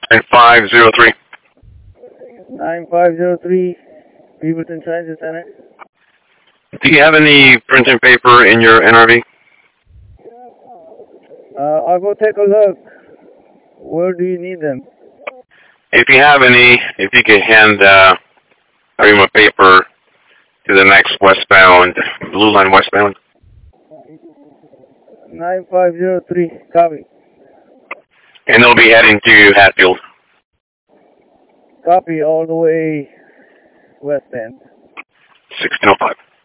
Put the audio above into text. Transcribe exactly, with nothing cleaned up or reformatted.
nine five zero three. nine five zero three, Beaverton Transit Center. Do you have any printing paper in your N R V? Uh, I'll go take a look. Where do you need them? If you have any, if you could hand uh, a ream of paper to the next westbound, Blue Line westbound. nine five zero three, copy. And they'll be heading to Hatfield. Copy all the way west end. sixteen oh five.